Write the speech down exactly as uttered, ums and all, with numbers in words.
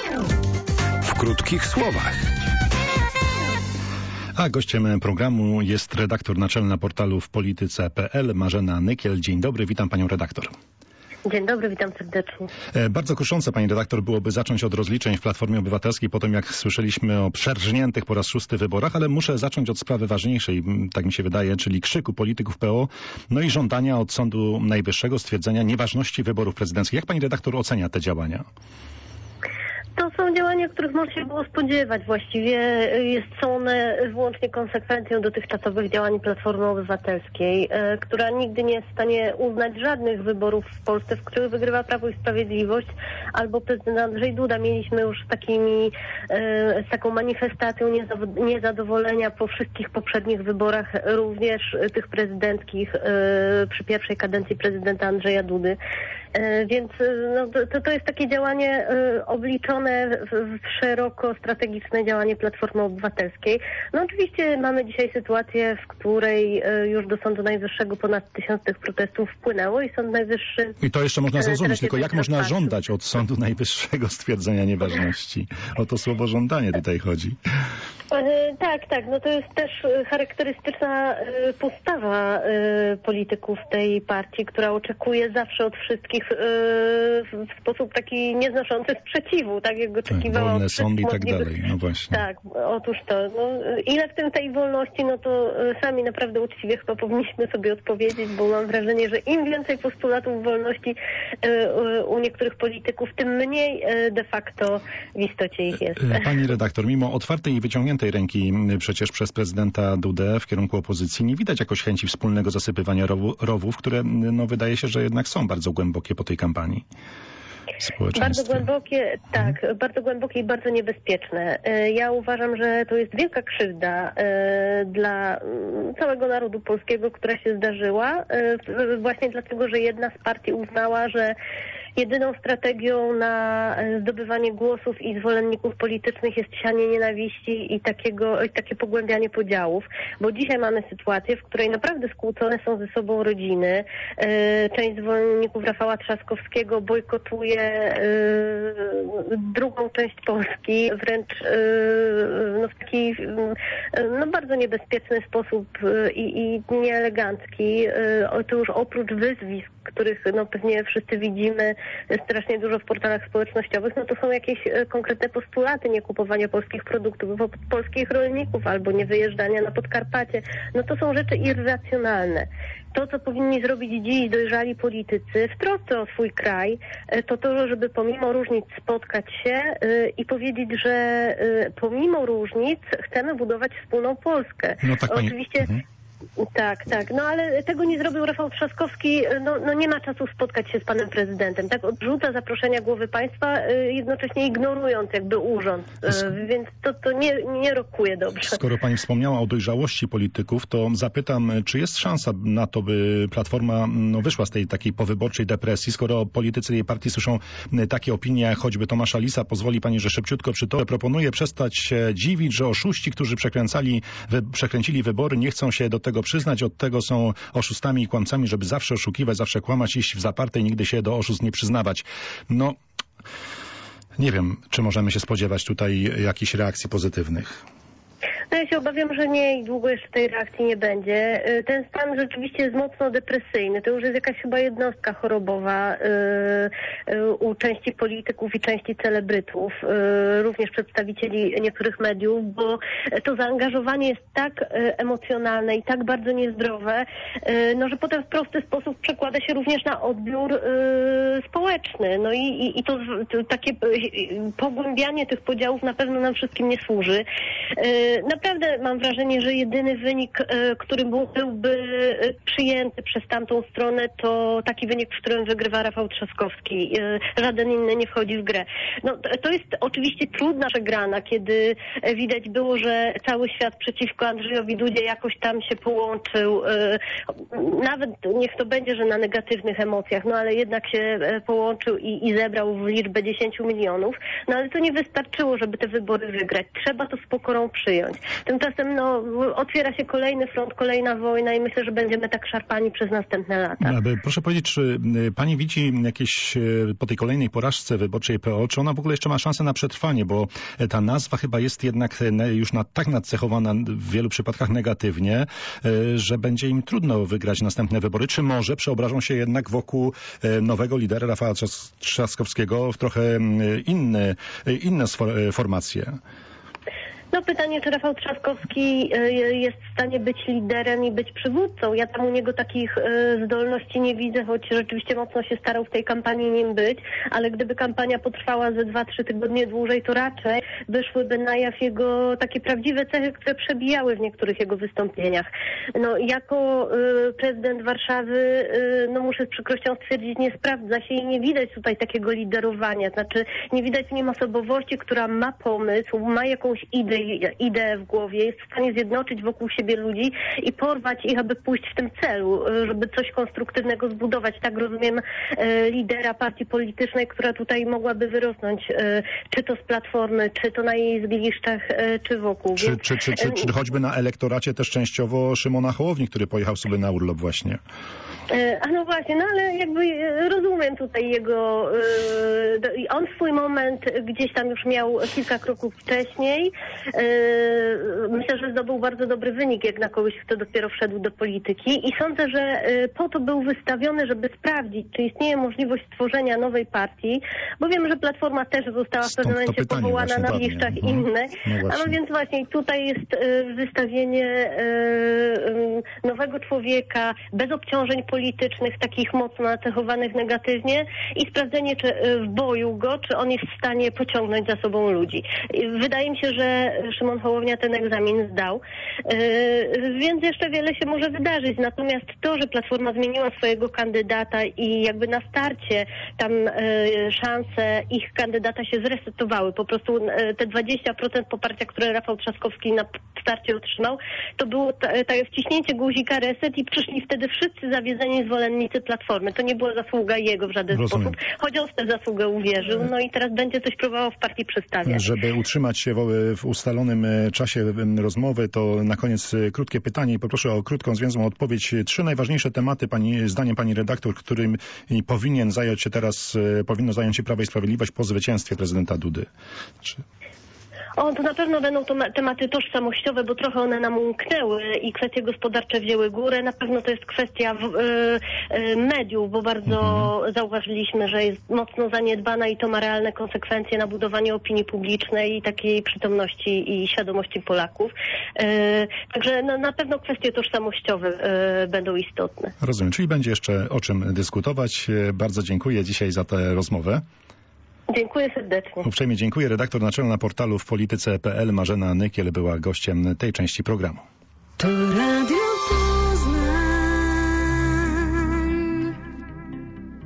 W krótkich słowach. A gościem programu jest redaktor naczelna portalu w polityce kropka p l Marzena Nykiel. Dzień dobry, witam panią redaktor. Dzień dobry, witam serdecznie. Bardzo kuszące, pani redaktor, byłoby zacząć od rozliczeń w Platformie Obywatelskiej po tym, jak słyszeliśmy o przerżniętych po raz szósty wyborach, ale muszę zacząć od sprawy ważniejszej, tak mi się wydaje, czyli krzyku polityków P O, no i żądania od Sądu Najwyższego stwierdzenia nieważności wyborów prezydenckich. Jak pani redaktor ocenia te działania? To są działania, których można się było spodziewać. Właściwie jest, są one wyłącznie konsekwencją dotychczasowych działań Platformy Obywatelskiej, e, która nigdy nie jest w stanie uznać żadnych wyborów w Polsce, w których wygrywa Prawo i Sprawiedliwość albo prezydent Andrzej Duda. Mieliśmy już z takimi, e, z taką manifestacją niezadowolenia po wszystkich poprzednich wyborach, również tych prezydenckich e, przy pierwszej kadencji prezydenta Andrzeja Dudy. E, więc no, to, to jest takie działanie e, obliczone w, w szeroko strategiczne działanie Platformy Obywatelskiej. No oczywiście mamy dzisiaj sytuację, w której e, już do Sądu Najwyższego ponad tysiąc tych protestów wpłynęło i Sąd Najwyższy... I to jeszcze można zrozumieć, tylko jak można żądać od Sądu Najwyższego stwierdzenia nieważności? O to słowo żądanie tutaj chodzi. E, tak, tak. No to jest też charakterystyczna e, postawa e, polityków tej partii, która oczekuje zawsze od wszystkich e, w sposób taki nieznoszący sprzeciwu, tak jak oczekiwała. Wolne sądy i tak dalej, no właśnie. Tak, otóż to. No, ile w tym tej wolności, no to sami naprawdę uczciwie chyba powinniśmy sobie odpowiedzieć, bo mam wrażenie, że im więcej postulatów wolności e, u niektórych polityków, tym mniej e, de facto w istocie ich jest. Pani redaktor, mimo otwartej i wyciągniętej ręki przecież przez prezydenta Dudę w kierunku opozycji nie widać jakoś chęci wspólnego zasypywania rowu, rowów, które no, wydaje się, że jednak są bardzo głębokie po tej kampanii. Bardzo głębokie, tak, hmm. bardzo głębokie i bardzo niebezpieczne. Ja uważam, że to jest wielka krzywda dla całego narodu polskiego, która się zdarzyła, właśnie dlatego, że jedna z partii uznała, że jedyną strategią na zdobywanie głosów i zwolenników politycznych jest sianie nienawiści i takiego, i takie pogłębianie podziałów, bo dzisiaj mamy sytuację, w której naprawdę skłócone są ze sobą rodziny. Część zwolenników Rafała Trzaskowskiego bojkotuje drugą część Polski, wręcz no, w taki no, bardzo niebezpieczny sposób i, i nieelegancki. To już oprócz wyzwisk, których no, pewnie wszyscy widzimy strasznie dużo w portalach społecznościowych, no to są jakieś konkretne postulaty, nie kupowania polskich produktów od polskich rolników albo nie wyjeżdżania na Podkarpacie. No to są rzeczy irracjonalne. To, co powinni zrobić dziś dojrzali politycy w trosce o swój kraj, to to, żeby pomimo różnic spotkać się i powiedzieć, że pomimo różnic chcemy budować wspólną Polskę. No tak, pani... Oczywiście... Mhm. Tak, tak. No ale tego nie zrobił Rafał Trzaskowski. No, no nie ma czasu spotkać się z panem prezydentem. Tak odrzuca zaproszenia głowy państwa, jednocześnie ignorując jakby urząd. Więc to, to nie, nie rokuje dobrze. Skoro pani wspomniała o dojrzałości polityków, to zapytam, czy jest szansa na to, by Platforma no, wyszła z tej takiej powyborczej depresji, skoro politycy jej partii słyszą takie opinie, choćby Tomasza Lisa, pozwoli pani, że szybciutko przytoczę, proponuje przestać się dziwić, że oszuści, którzy przekręcali, wy, przekręcili wybory, nie chcą się do tego przyznać, od tego są oszustami i kłamcami, żeby zawsze oszukiwać, zawsze kłamać, iść w zaparte i nigdy się do oszustw nie przyznawać. No, nie wiem, czy możemy się spodziewać tutaj jakichś reakcji pozytywnych. No ja się obawiam, że nie i długo jeszcze tej reakcji nie będzie. Ten stan rzeczywiście jest mocno depresyjny. To już jest jakaś chyba jednostka chorobowa yy, u części polityków i części celebrytów, yy, również przedstawicieli niektórych mediów, bo to zaangażowanie jest tak yy, emocjonalne i tak bardzo niezdrowe, yy, no, że potem w prosty sposób przekłada się również na odbiór yy, społeczny. No i, i, i to, to takie yy, pogłębianie tych podziałów na pewno nam wszystkim nie służy. Yy, Naprawdę mam wrażenie, że jedyny wynik, który byłby przyjęty przez tamtą stronę, to taki wynik, w którym wygrywa Rafał Trzaskowski. Żaden inny nie wchodzi w grę. No, to jest oczywiście trudna przegrana, kiedy widać było, że cały świat przeciwko Andrzejowi Dudzie jakoś tam się połączył. Nawet niech to będzie, że na negatywnych emocjach, no ale jednak się połączył i, i zebrał w liczbę dziesięciu milionów. No ale to nie wystarczyło, żeby te wybory wygrać. Trzeba to z pokorą przyjąć. Tymczasem no, otwiera się kolejny front, kolejna wojna i myślę, że będziemy tak szarpani przez następne lata. Proszę powiedzieć, czy pani widzi jakieś po tej kolejnej porażce wyborczej P O, czy ona w ogóle jeszcze ma szansę na przetrwanie, bo ta nazwa chyba jest jednak już na, tak nadcechowana w wielu przypadkach negatywnie, że będzie im trudno wygrać następne wybory. Czy może przeobrażą się jednak wokół nowego lidera Rafała Trzaskowskiego w trochę inne, inne formacje? No pytanie, czy Rafał Trzaskowski jest w stanie być liderem i być przywódcą. Ja tam u niego takich zdolności nie widzę, choć rzeczywiście mocno się starał w tej kampanii nim być, ale gdyby kampania potrwała ze dwa, trzy tygodnie dłużej, to raczej wyszłyby na jaw jego takie prawdziwe cechy, które przebijały w niektórych jego wystąpieniach. No jako prezydent Warszawy, no muszę z przykrością stwierdzić, nie sprawdza się i nie widać tutaj takiego liderowania. Znaczy nie widać w nim osobowości, która ma pomysł, ma jakąś ideę, ideę w głowie, jest w stanie zjednoczyć wokół siebie ludzi i porwać ich, aby pójść w tym celu, żeby coś konstruktywnego zbudować. Tak rozumiem e, lidera partii politycznej, która tutaj mogłaby wyrosnąć, e, czy to z Platformy, czy to na jej zgliszczach, e, czy wokół. Czy, Więc, czy, czy, czy, czy choćby na elektoracie też częściowo Szymona Hołowni, który pojechał sobie na urlop właśnie. E, a no właśnie, no ale jakby rozumiem tutaj jego, e, on swój moment gdzieś tam już miał kilka kroków wcześniej. Myślę, że zdobył bardzo dobry wynik, jak na kogoś, kto dopiero wszedł do polityki i sądzę, że po to był wystawiony, żeby sprawdzić, czy istnieje możliwość stworzenia nowej partii, bo wiem, że Platforma też została w pewnym momencie powołana na liczach mhm. innych, no a no więc właśnie tutaj jest wystawienie nowego człowieka bez obciążeń politycznych, takich mocno nacechowanych negatywnie i sprawdzenie, czy w boju go, czy on jest w stanie pociągnąć za sobą ludzi. Wydaje mi się, że Szymon Hołownia ten egzamin zdał, yy, więc jeszcze wiele się może wydarzyć. Natomiast to, że Platforma zmieniła swojego kandydata i jakby na starcie tam yy, szanse ich kandydata się zresetowały. Po prostu yy, te dwadzieścia procent poparcia, które Rafał Trzaskowski na starcie otrzymał, to było takie wciśnięcie guzika reset i przyszli wtedy wszyscy zawiedzeni zwolennicy Platformy. To nie była zasługa jego w żaden Rozumiem. sposób, choć on w tę zasługę uwierzył. No i teraz będzie coś próbował w partii przestawiać. Żeby utrzymać się w ustalonym czasie rozmowy, to na koniec krótkie pytanie i poproszę o krótką, zwięzłą odpowiedź. Trzy najważniejsze tematy, pani, zdaniem pani redaktor, którym powinien zająć się teraz, powinno zająć się Prawo i Sprawiedliwość po zwycięstwie prezydenta Dudy? Czy... O, to na pewno będą to tematy tożsamościowe, bo trochę one nam umknęły i kwestie gospodarcze wzięły górę. Na pewno to jest kwestia w, y, y, mediów, bo bardzo mhm. zauważyliśmy, że jest mocno zaniedbana i to ma realne konsekwencje na budowanie opinii publicznej i takiej przytomności i świadomości Polaków. Y, także no, na pewno kwestie tożsamościowe y, będą istotne. Rozumiem, czyli będzie jeszcze o czym dyskutować. Bardzo dziękuję dzisiaj za tę rozmowę. Dziękuję serdecznie. Uprzejmie dziękuję. Redaktor naczelna portalu w polityce kropka p l Marzena Nykiel była gościem tej części programu. To radio